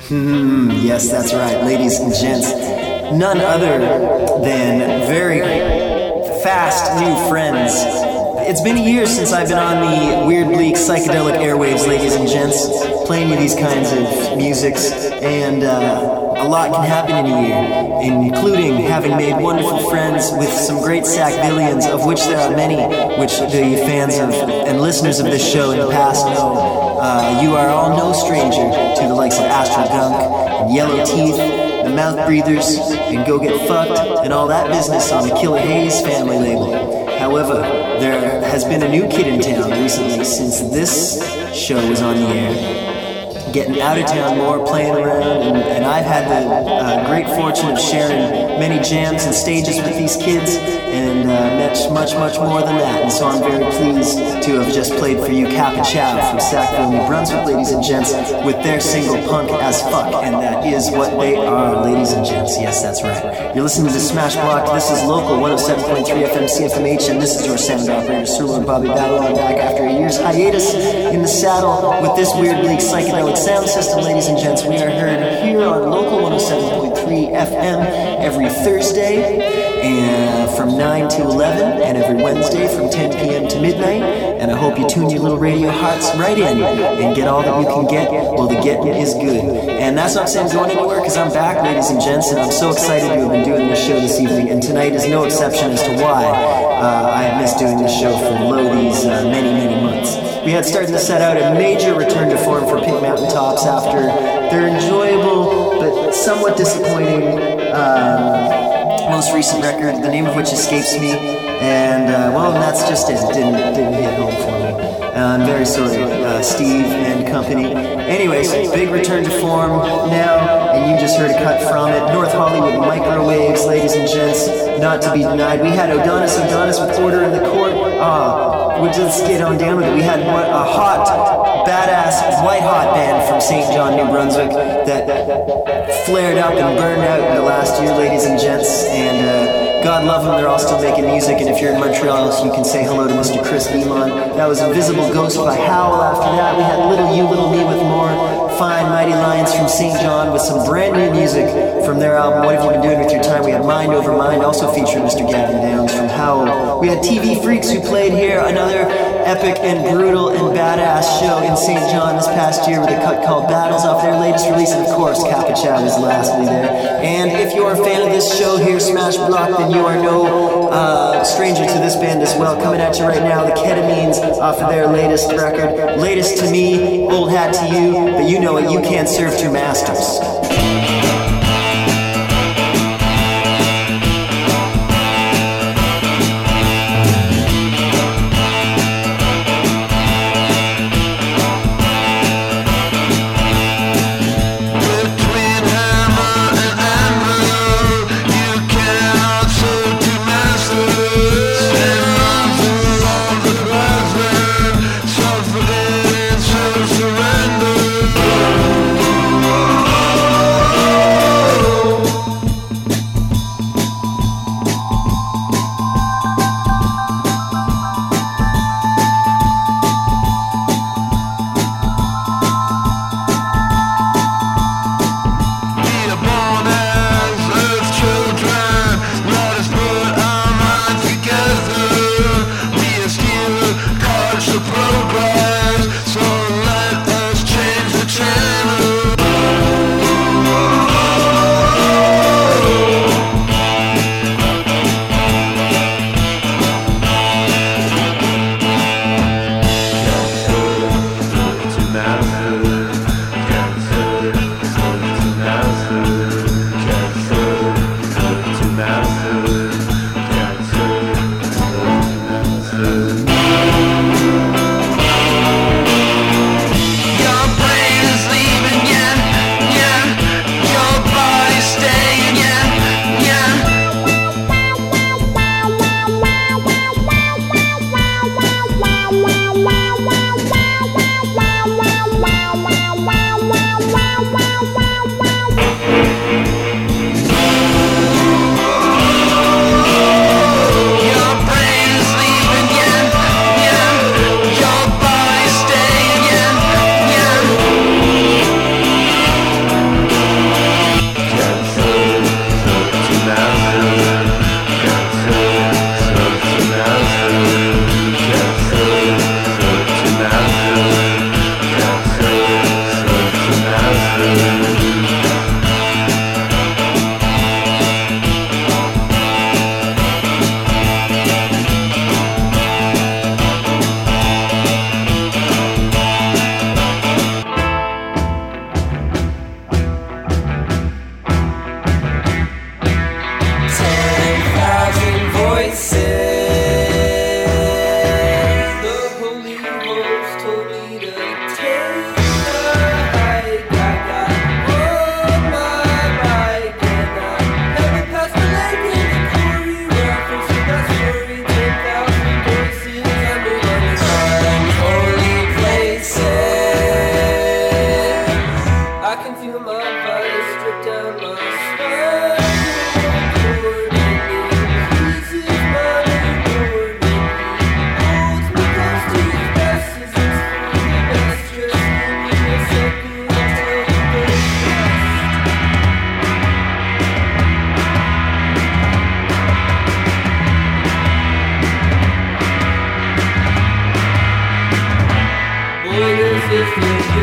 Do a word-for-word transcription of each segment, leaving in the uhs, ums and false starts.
Hmm, yes, that's right, ladies and gents. None other than very fast new friends. It's been a year since I've been on the weird, bleak, psychedelic airwaves, ladies and gents, playing you these kinds of musics, and uh, a lot can happen in a year, including having made wonderful friends with some great Sackvillians, of which there are many, which the fans of and listeners of this show in the past know. Uh, you are all no stranger to the likes of Astral Gunk and Yellow Teeth, the Mouth Breathers, and Go Get Fucked, and all that business on the Killer Hayes family label. However, there has been a new kid in town recently since this show was on the air. Getting out of town more, playing around, and, and I've had the uh, great fortune of sharing many jams and stages with these kids, and uh, met much, much more than that. And so I'm very pleased to have just played for you Kappa Chow from Sackville, New Brunswick, ladies and gents, with their single Punk as Fuck, and that is what they are, ladies and gents. Yes, that's right. You're listening to Smash Block. This is Local one oh seven point three F M C F M H, and this is your sound operator, Sirlo and Bobby Babylon, back after a year's hiatus in the saddle with this weird, bleak, psychedelic sound system, ladies and gents. We are heard here on Local one oh seven point three F M every Thursday and from nine to eleven, and every Wednesday from ten p.m. to midnight. And I hope you tune your little radio hearts right in and get all that you can get. Well, the getting is good. And that's not saying going anywhere, because I'm back, ladies and gents, and I'm so excited to have been doing this show this evening. And tonight is no exception as to why uh, I have missed doing this show for lo these uh, many, many months. We had started to set out a major return to form for Pink Mountain Tops after their enjoyable but somewhat disappointing um, most recent record, the name of which escapes me, and uh, well, that's just it. It didn't didn't hit home for me. Uh, I'm very sorry, uh, Steve and company. Anyways, big return to form now, and you just heard a cut from it. North Hollywood Microwaves, ladies and gents, not to be denied. We had Odonis Odonis with Order in the Court. Ah, we'll just get on down with it. We had what, a hot, badass, white hot band from Saint John, New Brunswick that flared up and burned out in the last year, ladies and gents, and uh, God love them, they're all still making music, and if you're in Montreal, you can say hello to Mister Chris Beamon. That was Invisible Ghost by Howl. After that, we had Little You, Little Me with more fine, mighty lions from Saint John with some brand new music from their album, What Have You Been Doing With Your Time? We had Mind Over Mind, also featuring Mister Gavin Downs from Howl. We had T V Freaks who played here, another epic and brutal and badass show in Saint John this past year with a cut called Battles off their latest release, and of course, Kappa Chow was lastly there. And if you're a fan of this show here, Smash Block, then you are no uh, stranger to this band as well. Coming at you right now, the Ketamines off of their latest record. Latest to me, old hat to you, but you know it, you can't serve two masters.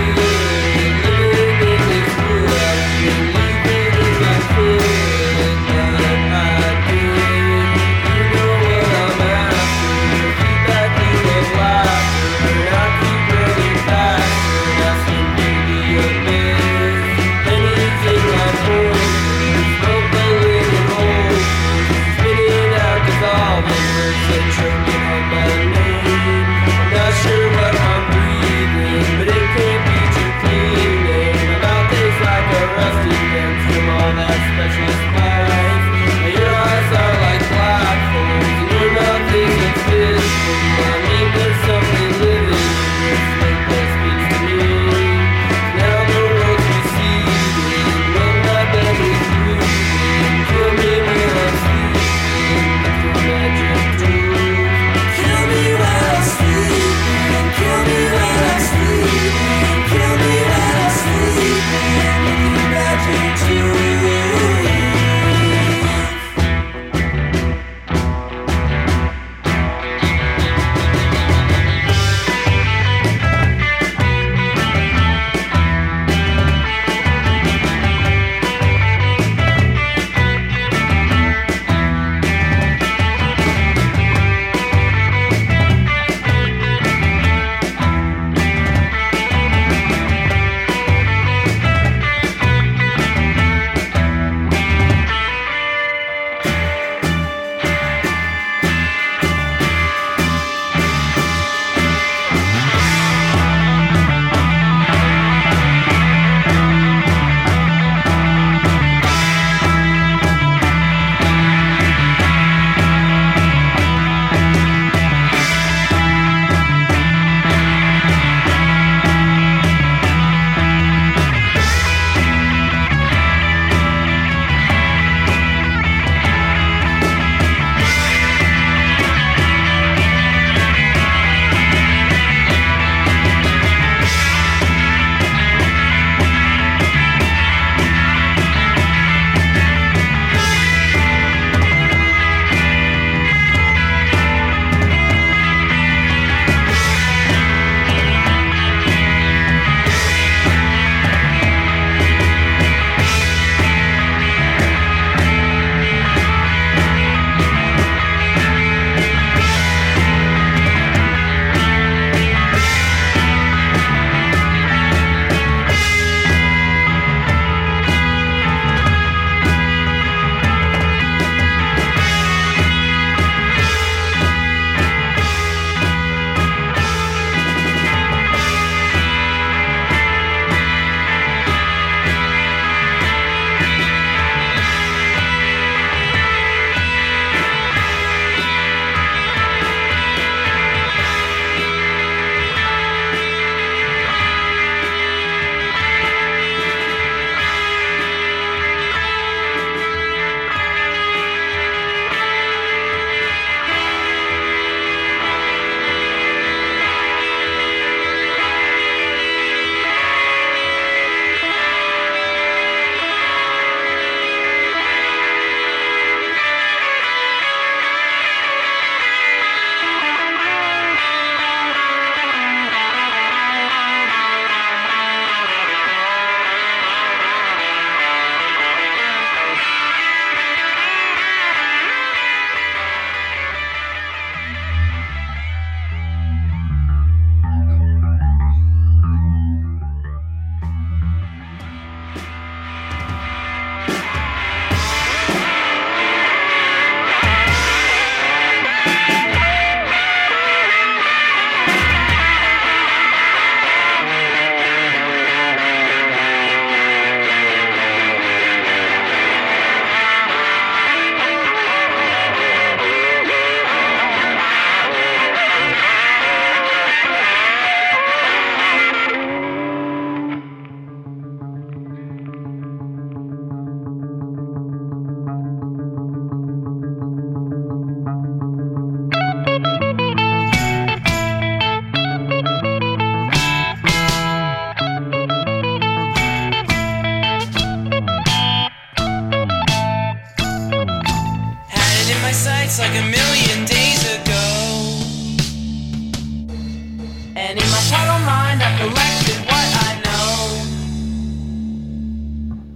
Choking on my name. I'm not sure what I'm breathing, but it can't be too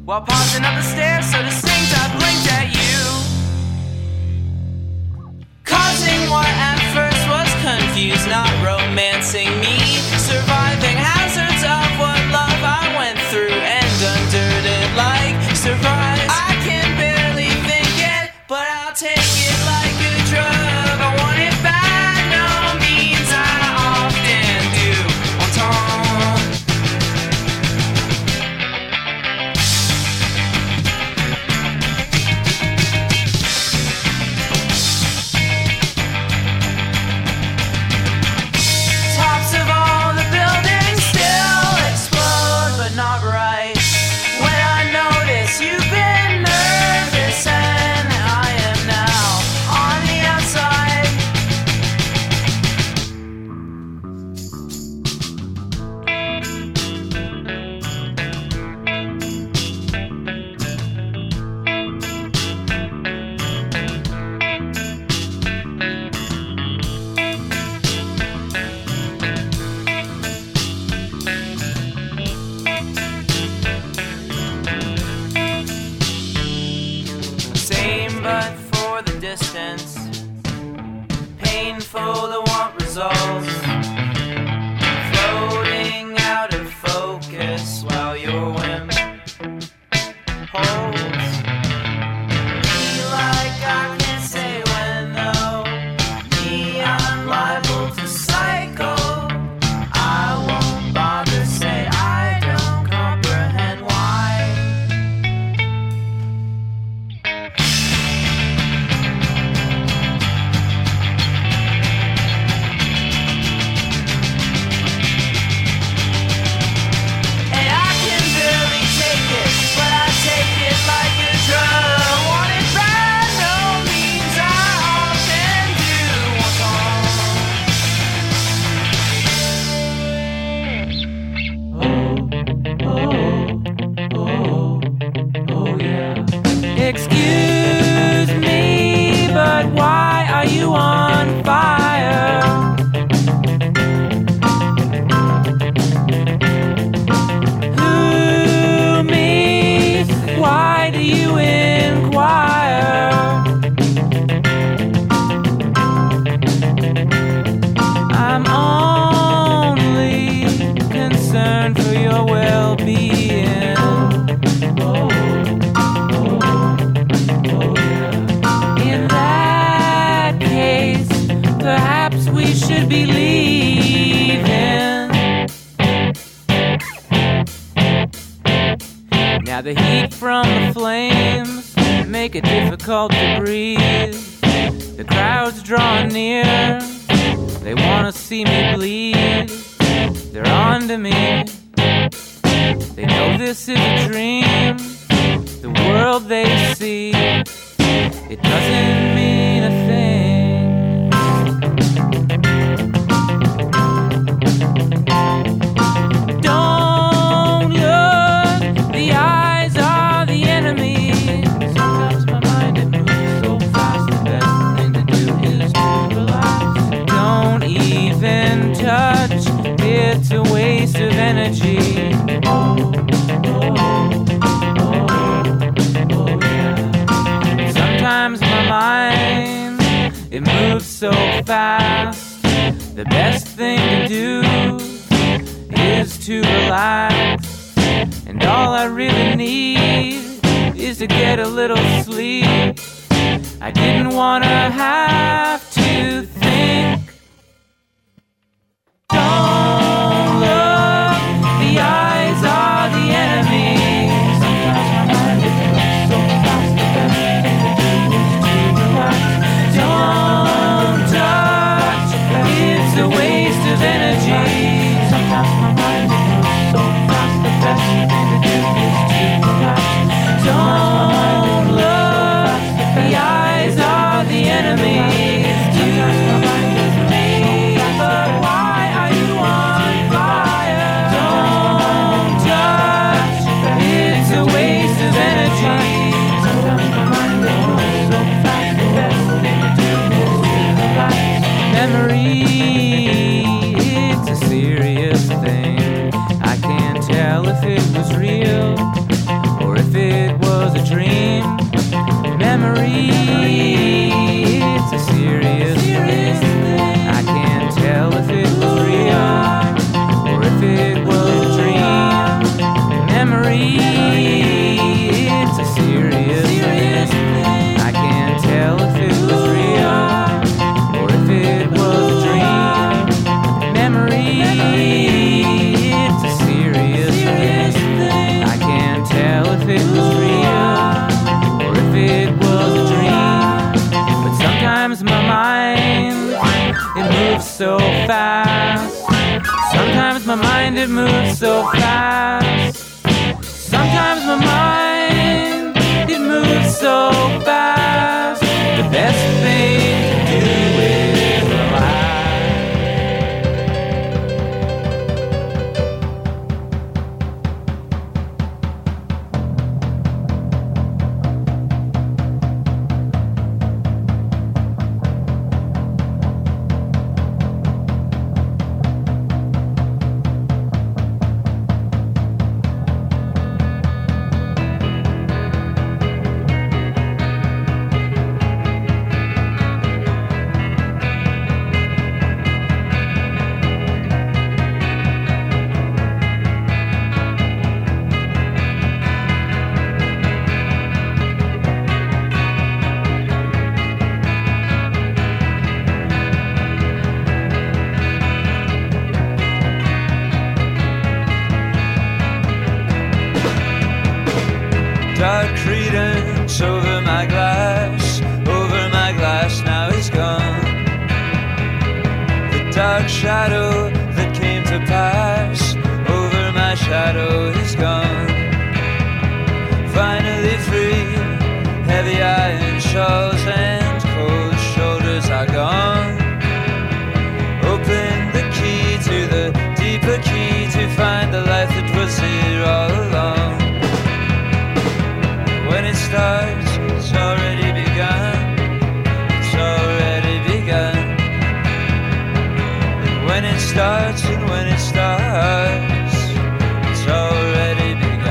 while pausing up the stairs so distinct I blinked at you, causing what at first was confused, not romancing me, surviving hazards of what love I went through and endured it like surprise. I can barely think it, but I'll take it like a drug. I want it bad, no means I often do on time. Tops of all the buildings still explode, but not right. When I notice you've been nervous and I am now on the outside. Same but for the distance, painful to want results, floating out of focus while your whim holds me like I can't say when though, me I'm liable to cycle. I won't bother say I don't comprehend why. And I can barely take it, but I take it like a drug. I want it bad, no means I often do want Excuse me, but why are you on fire? Who, me? Why do you inquire? I'm only concerned for your well-being. In that case, perhaps we should be leaving. Now the heat from the flames make it difficult to breathe. The crowd's drawing near, they wanna see me bleed. They're on to me, they know this is a dream. The world they see, it doesn't mean a thing. Don't look, the eyes are the enemy. Sometimes my mind it moves so fast, the best thing to do is to relax. Don't even touch, it's a waste of energy. Sometimes my mind, it moves so fast. The best thing to do is to relax. And all I really need is to get a little sleep. I didn't wanna have to think. Don't look, the eyes are the enemy. Sometimes my mind it moves so fast, the best thing to do is to relax. Don't touch, it's a waste of energy. Sometimes my mind it moves so fast, the best thing to do is to relax. Don't look, the eyes are the enemy. Sometimes my mind is me, but why are you on fire? Don't touch, it's a waste of energy. Sometimes my mind it moves so fast, the best thing to do is to relax. Memory, it's a serious thing. I can't tell if it was real or if it memory. It's a serious thing. I can't tell if it was real or if it was a dream. Memory. It's a serious thing. I can't tell if it was real or if it was a dream. Memory. It's a serious thing. I can't tell if it was real or if it was a dream. But sometimes my mind, it moves so fast. Sometimes my mind, it moves so fast. Sometimes my mind, it moves so fast. The best thing to do is relax. Dark credence over my glass, over my glass now is gone. The dark shadow that came to pass, over my shadow is gone. Finally free, heavy iron shawls and cold shoulders are gone. Open the key to the deeper key to find the life that was here all along. When it starts, it's already begun. It's already begun. And when it starts, and when it starts, it's already begun.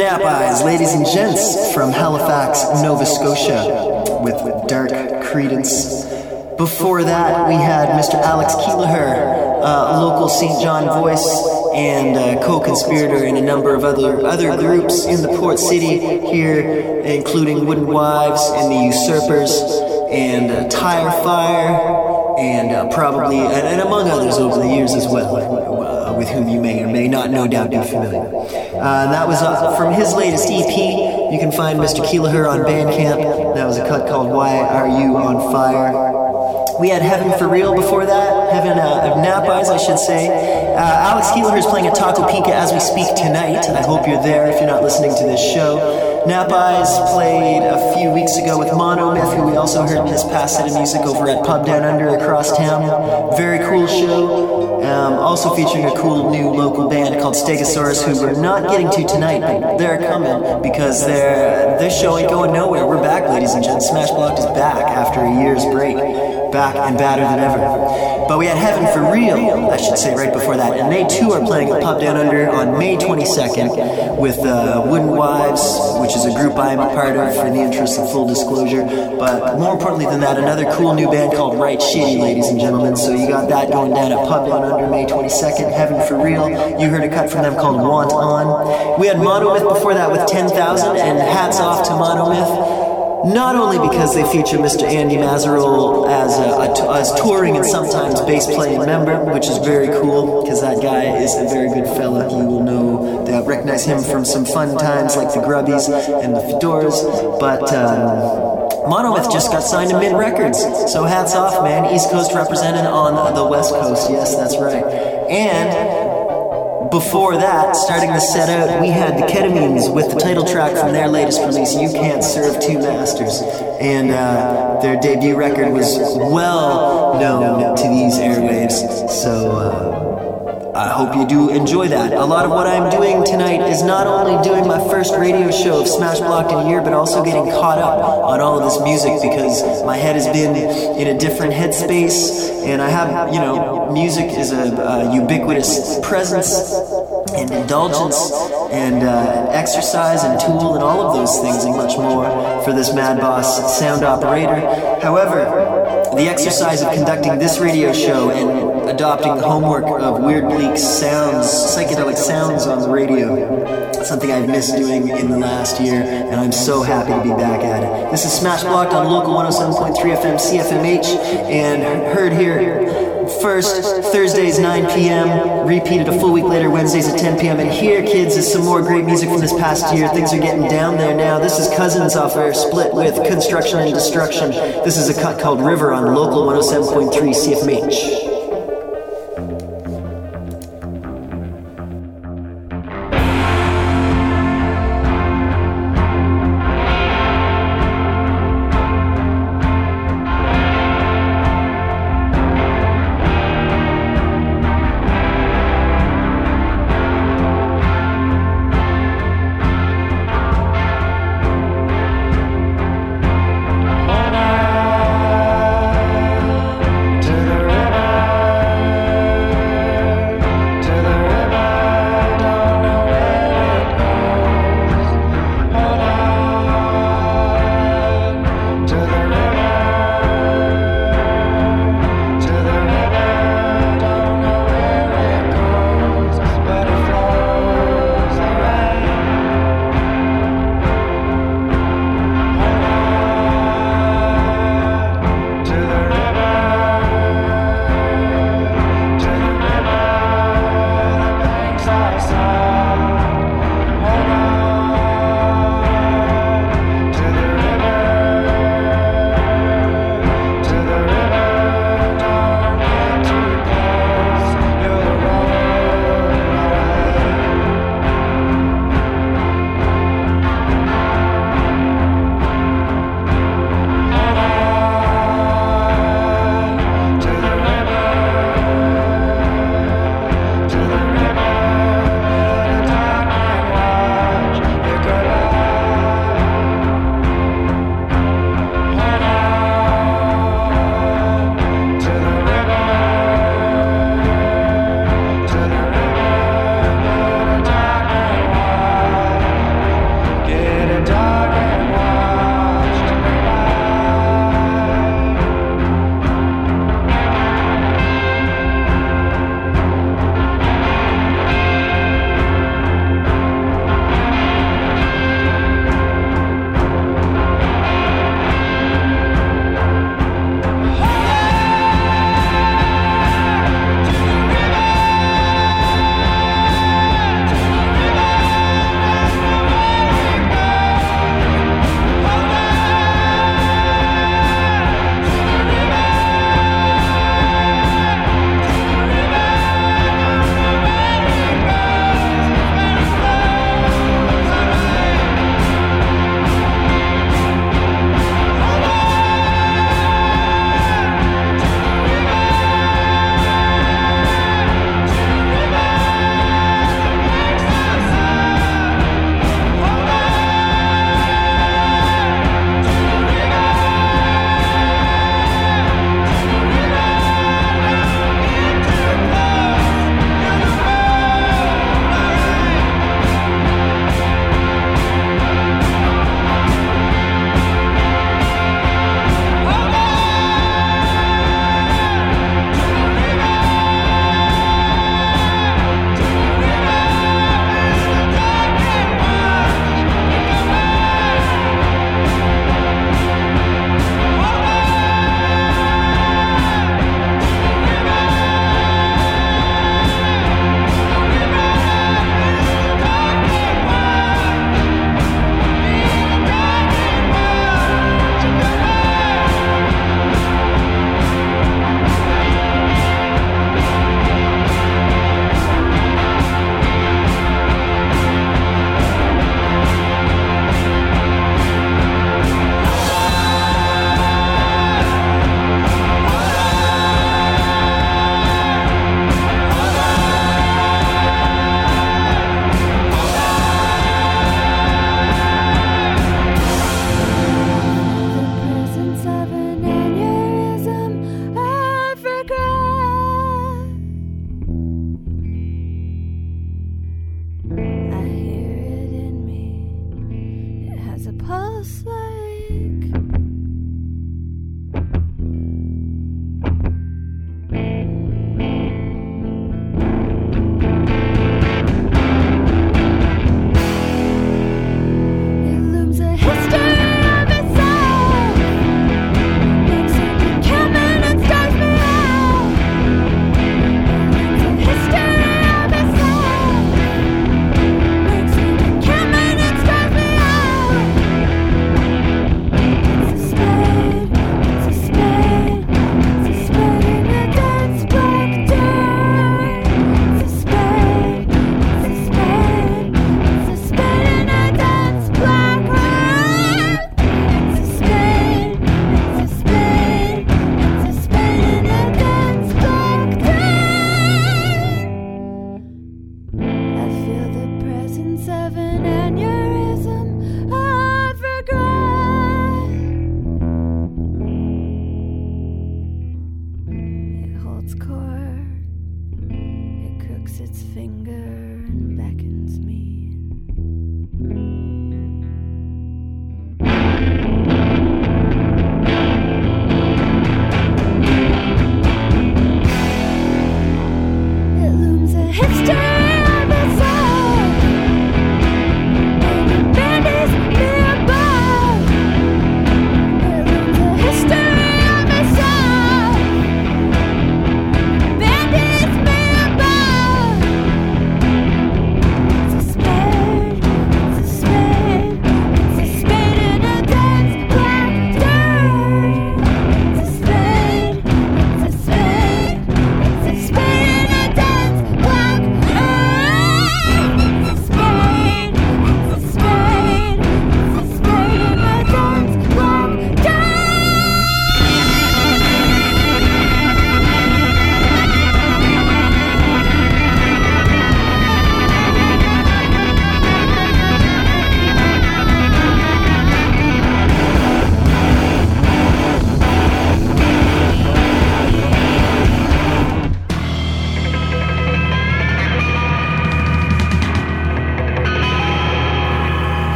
Nap Eyes, ladies and gents, from Halifax, Nova Scotia, with Dark Credence. Before that, we had Mister Alex Keelaher, uh, local Saint John voice and uh, co-conspirator in a number of other other groups in the Port City here, including Wooden Wives and the Usurpers and uh, Tire Fire and uh, probably, and, and among others over the years as well, uh, with whom you may or may not no doubt be familiar. Uh, that was uh, from his latest E P. You can find Mister Keelaher on Bandcamp. That was a cut called Why Are You on Fire? We had Heaven for Real before that, Heaven uh, of Nap Eyes, I should say. Uh, Alex Keelaher is playing at Taco Pica as we speak tonight. I hope you're there if you're not listening to this show. Nap Eyes played a few weeks ago with Monomyth, who we also heard his past set of music over at Pub Down Under across town. Very cool show. Um, also featuring a cool new local band called Stegosaurus, who we're not getting to tonight, but they're coming because their their show ain't going nowhere. We're back, ladies and gents. Smash Blocked is back after a year's break. Back and badder than ever. But we had Heaven for Real, I should say, right before that. And they too are playing at Pub Down Under on May twenty-second with uh, Wooden Wives, which is a group I'm a part of in the interest of full disclosure. But more importantly than that, another cool new band called Right Shitty, ladies and gentlemen. So you got that going down at Pub Down Under May twenty-second. Heaven for Real. You heard a cut from them called Want On. We had Monomyth before that with ten thousand, and hats off to Monomyth. Not only because they feature Mister Andy Mazerol as a, a t- as touring and sometimes bass playing member, which is very cool because that guy is a very good fella. You will know, they'll recognize him from some fun times like the Grubbies and the Fedoras. But um, Monomyth just got signed to Mint Records, so hats off, man. East Coast represented on the West Coast. Yes, that's right. And before that, starting the set out, we had the Ketamines with the title track from their latest release, You Can't Serve Two Masters. And uh, their debut record was well known to these airwaves. So uh, I hope you do enjoy that. A lot of what I'm doing tonight is not only doing my first radio show of Smash Blocked in a year, but also getting caught up on all of this music because my head has been in a different headspace. And I have, you know, music is a, a ubiquitous presence and indulgence and uh, exercise and tool and all of those things and much more for this Mad Boss sound operator. However, the exercise of conducting this radio show and adopting the homework of Weird Bleak sounds, psychedelic sounds on the radio, something I've missed doing in the last year, and I'm so happy to be back at it. This is Smash Blocked on Local one oh seven point three F M C F M H, and heard here first Thursdays nine p.m., repeated a full week later Wednesdays at ten p.m. And here, kids, is some more great music from this past year. Things are getting down there now. This is Cousins off our split with Construction and Destruction. This is a cut called River on Local one oh seven point three C F M H. To the river.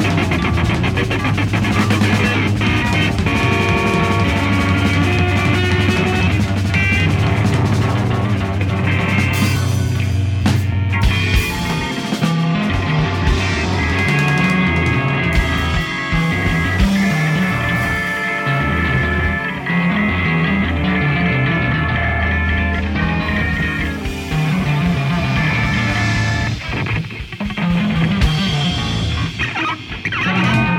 Thank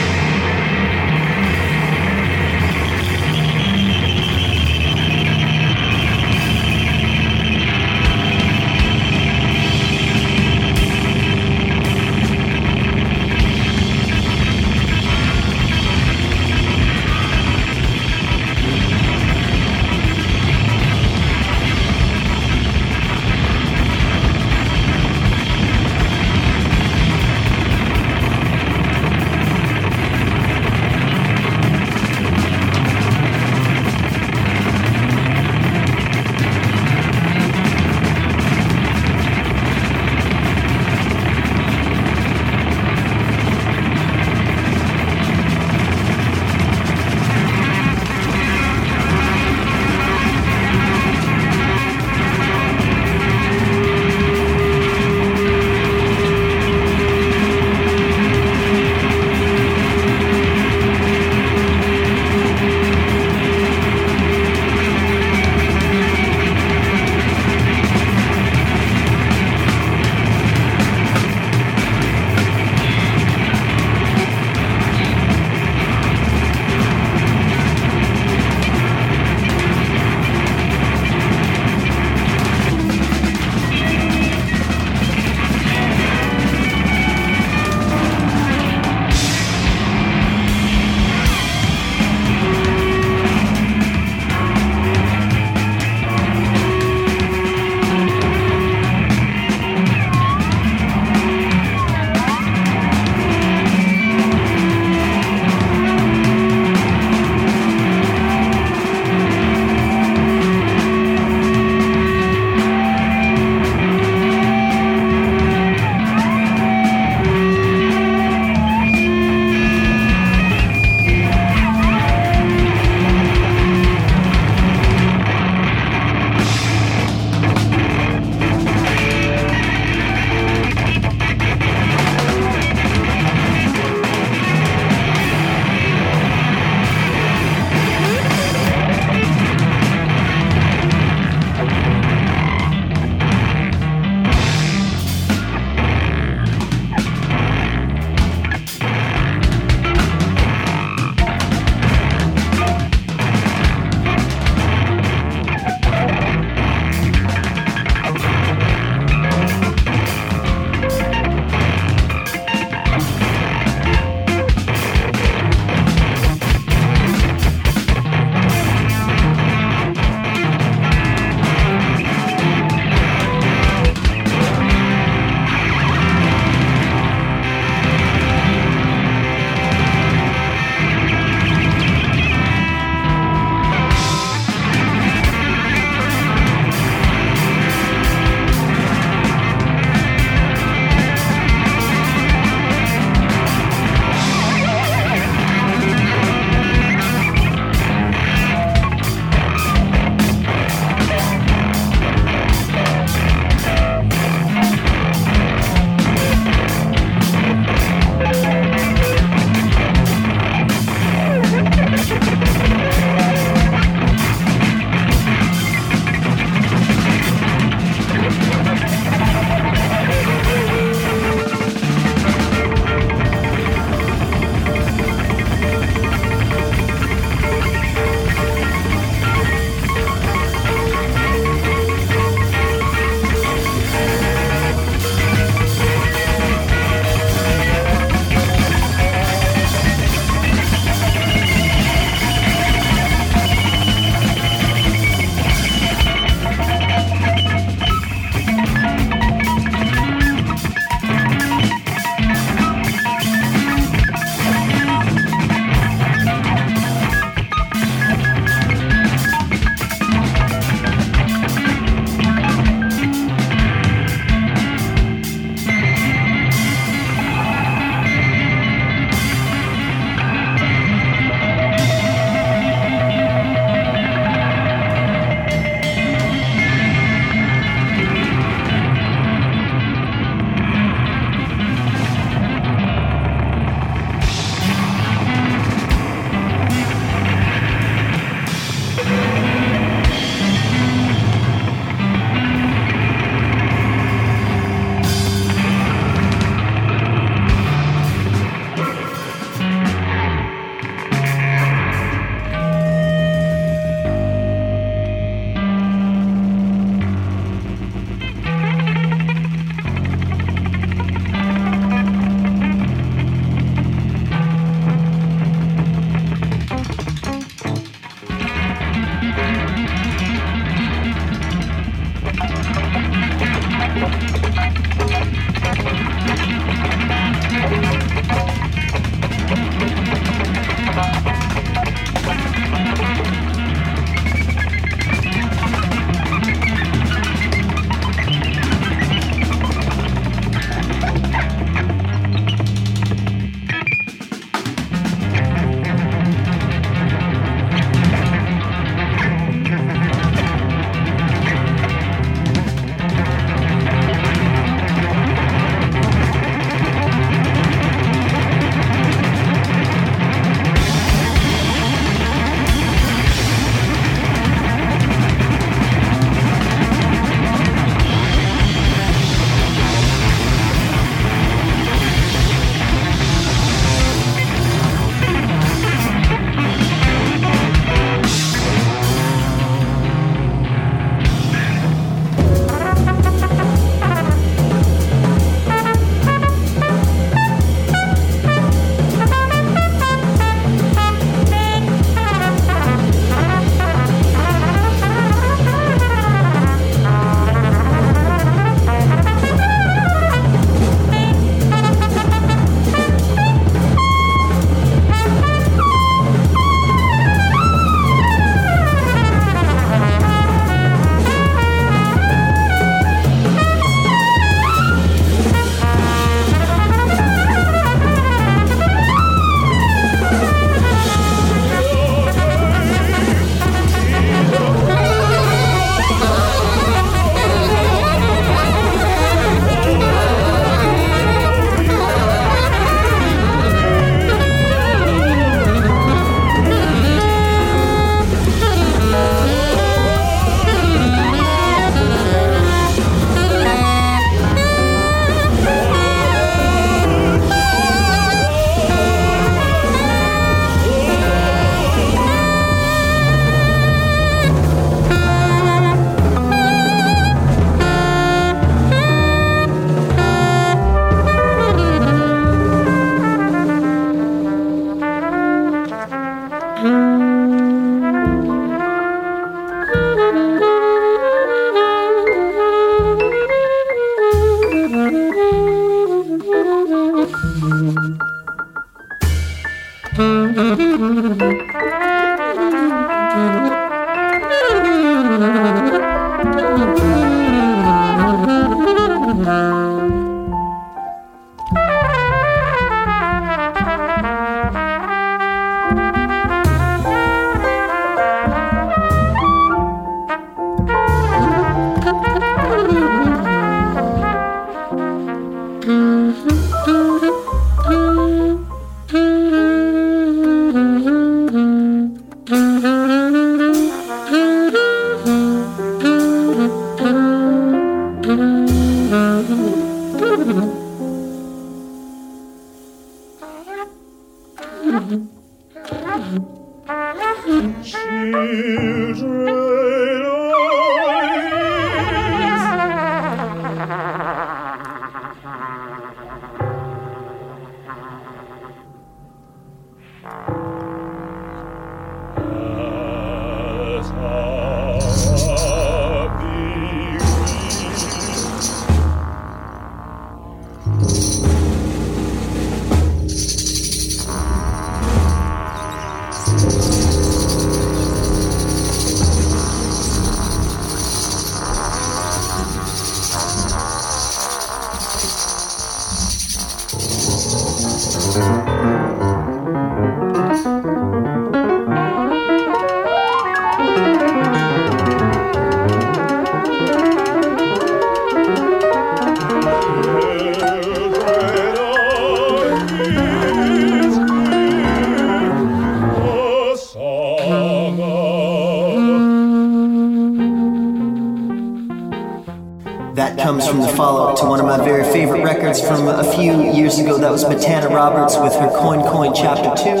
That comes from the follow-up to one of my very favorite records from a few years ago. That was Matana Roberts with her Coin Coin Chapter two.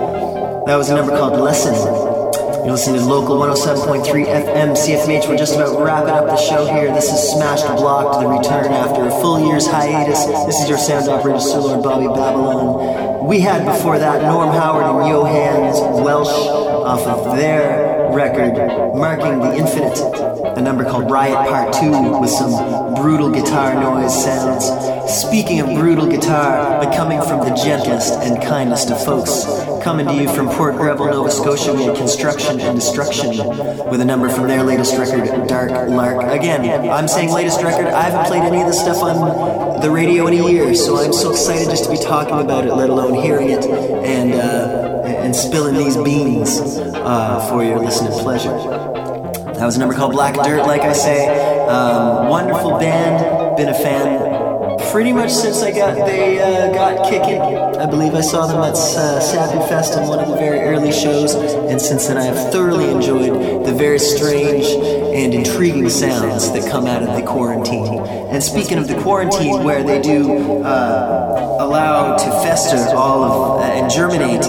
That was a number called Lesson. You're listening to Local one oh seven point three F M C F M H. We're just about wrapping up the show here. This is Smashed Blocked, the return after a full year's hiatus. This is your sound operator, Sir Lord Bobby Babylon. We had before that Norm Howard and Johannes Welsh off of their record, Marking the Infinite, a number called Riot Part two with some brutal guitar noise sounds. Speaking of brutal guitar, but coming from the gentlest and kindest of folks, coming to you from Port Greville, Nova Scotia, we had Construction and Destruction with a number from their latest record, Dark Lark. Again, I'm saying latest record, I haven't played any of this stuff on the radio in a year, so I'm so excited just to be talking about it, let alone hearing it and uh, and spilling these beans uh, for your listening pleasure. That was a number called Black Dirt, like I say. Um, wonderful band, been a fan pretty much since I got they uh, got kicking. I believe I saw them at uh, Sappy Fest on one of the very early shows, and since then I have thoroughly enjoyed the very strange and intriguing sounds that come out of the quarantine. And speaking of the quarantine, where they do uh, allow to fester all of uh, and germinate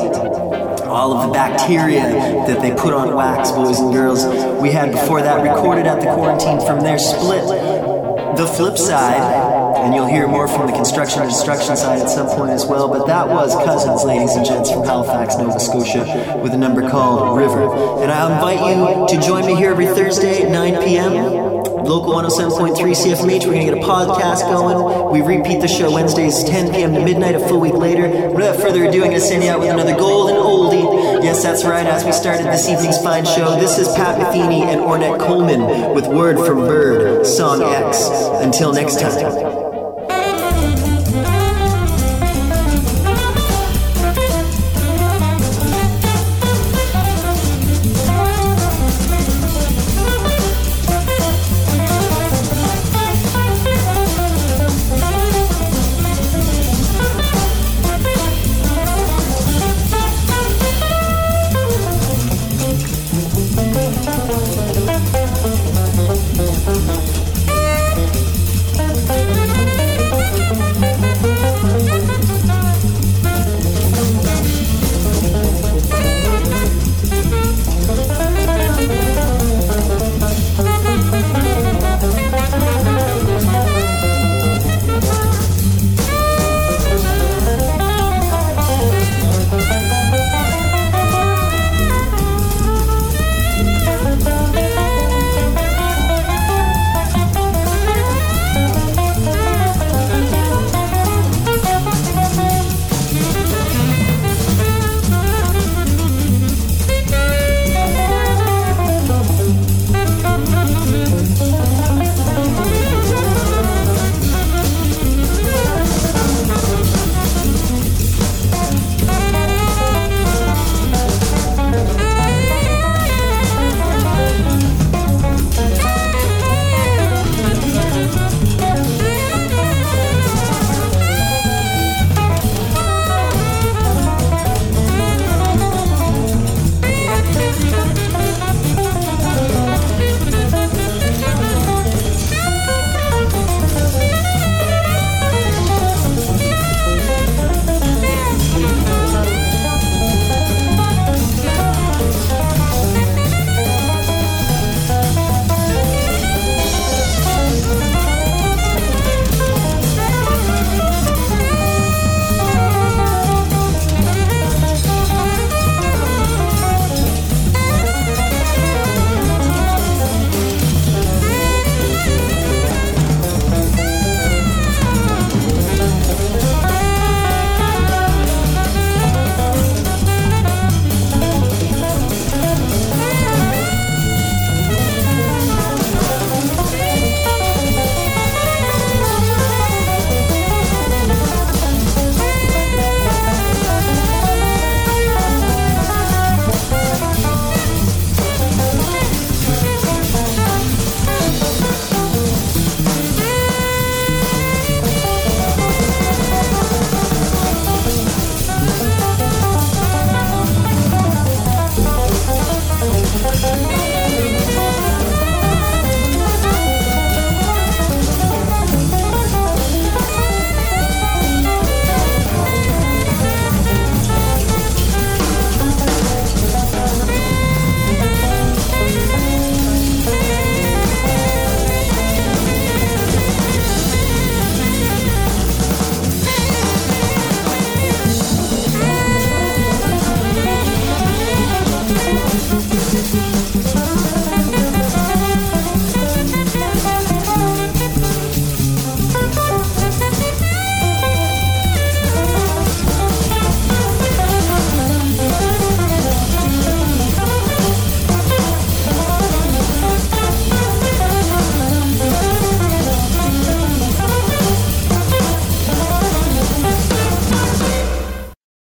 all of the bacteria that they put on wax, boys and girls, we had before that recorded at the quarantine from their split, The Flip Side. And you'll hear more from the Construction and Destruction side at some point as well. But that was Cousins, ladies and gents, from Halifax, Nova Scotia, with a number called River. And I invite you to join me here every Thursday at nine p.m. Local one oh seven point three C F M H. We're going to get a podcast going. We repeat the show Wednesdays, ten p.m. to midnight, a full week later. Without further ado, I'm going to send you out with another golden oldie. Yes, that's right. As we started this evening's fine show, this is Pat Metheny and Ornette Coleman with Word from Bird, Song X. Until next time.